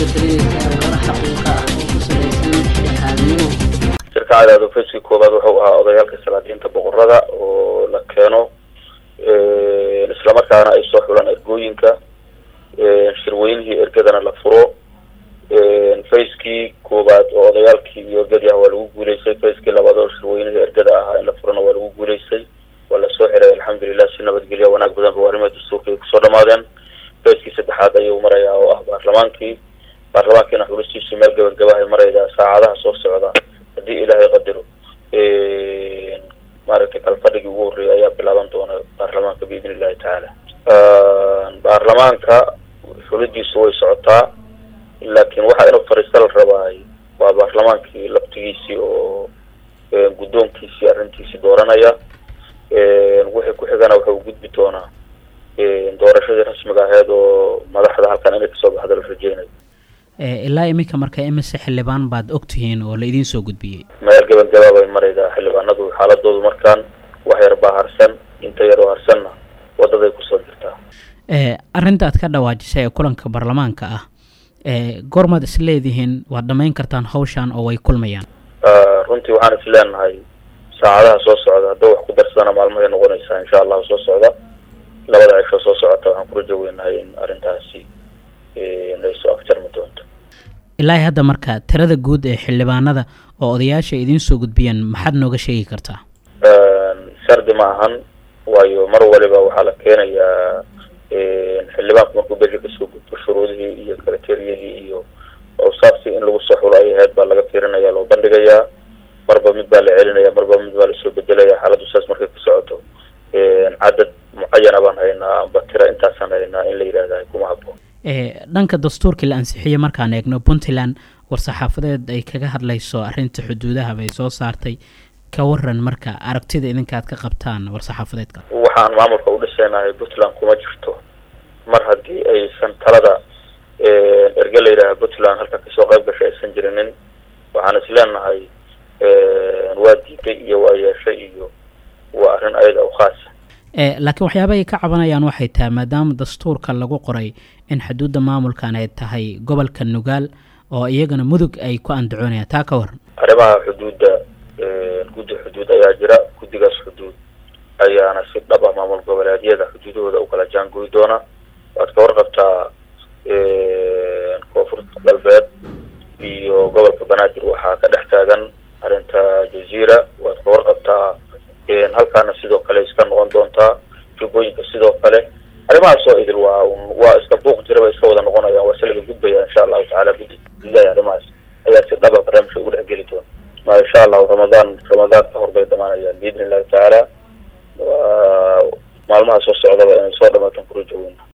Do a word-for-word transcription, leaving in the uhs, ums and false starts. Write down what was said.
shirka cadaado fayskii koobaad wuxuu ahaa odayaalka salaadiinta boqorada oo la keeno isla markaana ay soo xulaan ergooyinka shirweynihii ergadana la furo fayskii koobaad oo odayaalkii iyo ergadii ah waa lagu guuleystay fayskii labaad oo shirweynihii ergada ahaa in la furana waa lagu guuleystay waa la soo xiray alxamdulilah si nabadgelya wanaag badan ba arrimaha dastuurka ay kusoo dhamaadeen fayskii saddexaad ayuu marayaa oo ah baarlamaankii baarlamaankiina xulistiisu meel gabagabahay maraydaa saacadaha soo socda haddii ilaahay qadaro maaragtay kalfadhigii ugu horreeyay ayaa bilaaban doona baarlamaanka biidni illahi tacaala baarlamaanka xulidiisu way socotaa laakiin waxaa inuu fariista la rabaay waa baarlamaankii laftigiisii oo guddoonkiisii arrintiisii dooranaya wixii ku xigana waxa uu gudbi doonaa doorashadii rasmiga ahayd oo madaxda halkan inay kasoo baxda la rajeynayo ilaa iminka marka imise xildhibaan baad ogtihiin oo la idiin soo gudbiyey meel gabagaba bay maraydaa xildhibaanadu xaaladoodu markaan wax yar baa harsan inta yar oo harsanna wadaday kusoo jirtaa arrinta aad ka dhawaajisay ee kulanka baarlamaanka ah goormaad is leedihiin waad dhamayn kartaan hawshan oo way kulmayaan runtii waxaan is leenahay saacadaha soo socda haddii wax ku darsadana maalmahay noqonaysaa insha allahu soo socda labada cisho soo socota waxaan ku rajo weynahay in arrintaasi ay soo afjarmi doonto ilaahay hadda marka tirada guud ee xildhibaanada oo odayaasha idiin soo gudbiyeen maxaad nooga sheegi kartaa shardi ma ahan waayo mar waliba waxaa la keenayaa xildhibaanku markuu beshi kasoo gudbo shuruudihii iyo kriteriyadii iyo awsaaftii in lagu soo xulo ay ahayd baa laga fiirinaya loo bandhigayaa marba mid baa la celinaya marba mid baa lasoo bedelaya xaaladdu saas markay ku socoto cadad mucayana baan haynaa amba tira intaasaan haynaa in la yidhahda kuma habboon dhanka dastuurkii la ansixiyey markaan eegno puntland war-saxaafadeed ay kaga hadlayso arrinta xuduudaha bay soo saartay ka waran marka aragtida idinkaad ka qabtaan war-saxaafadeedka waxaan maamulka u dhisaynahay puntland kuma jirto mar haddii aysan talada erge la yidhaaha puntland halka kasoo qayb gashay aysan jirinin waxaan is leenahay waa diiday iyo waa yeeshay iyo waa arrin ayada u khaasa laakiin waxyaaba ay ka cabanayaan waxay tahay maadaama dastuurka lagu qoray in xuduudda maamulkan ay tahay gobolka nugaal oo iyagana mudug ay ku andacoonayaan taa ka waran arrimaha xuduudda guddi xuduud ayaa jira guddigaas xuduud ayaana si dhab ah maamul goboleedyada xuduudahooda u kala jaangoy doona waad ka warqabtaa koonfurta galbeed iyo gobolka banaadir waxaa ka dhex taagan arrinta jaziira waad ka warqabtaa halkaana sidoo kale iska noqon doontaa jubbooyinka sidoo kale arrimahaas oo idil waa waa iska buuq jira bay iska wada noqonayaan waa saliga gudbaya insha allahu tacaala guddi bilahi arrimahaas ayaa si dhaba barnaamijka ugu dhex geli doona ma insha allahu ramadaan ramadaan ka hor bay dhamaanayaan biidni illahi tacaala maalmaha soo socdaba inay soo dhamaataan ku rajo weyna